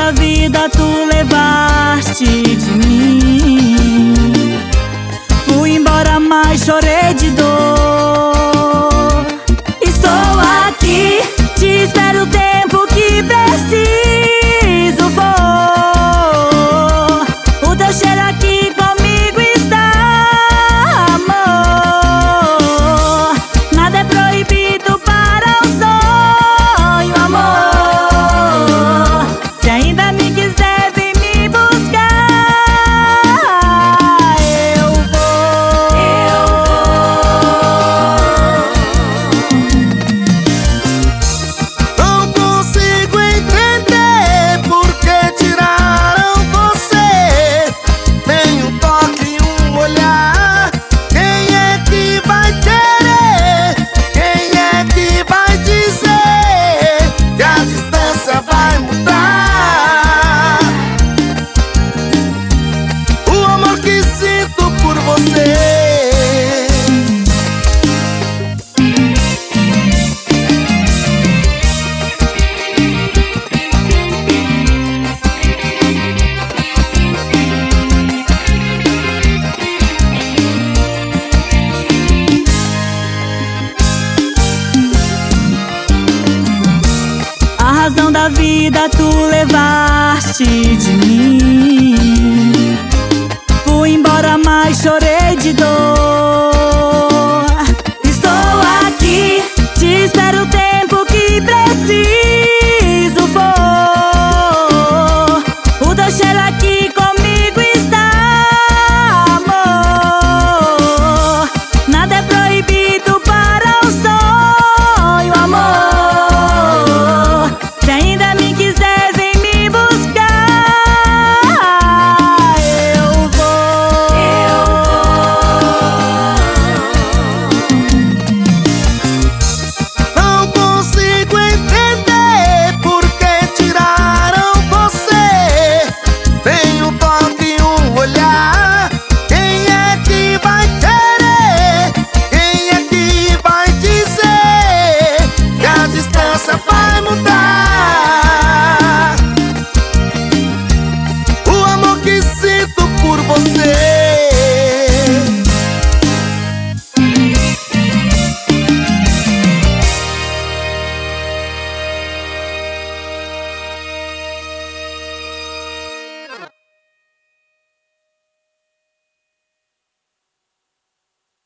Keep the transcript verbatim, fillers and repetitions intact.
da vida tu levaste de mim. Fui embora, mas chorei de dor. Estou aqui, te espero o tempo que preciso for. O teu cheiro aqui comigo está, amor. Nada é proibido para o sonho, amor. Se ainda me quiser, vem me buscar. Eu vou, eu vou. Não consigo entender por que tiraram você. Tem um toque e um olhar. Quem é que vai querer? Quem é que vai dizer que a distância vai mudar o amor que sinto por você? a razão da vida tu levaste de mim. Fui embora, mas chorei de dor.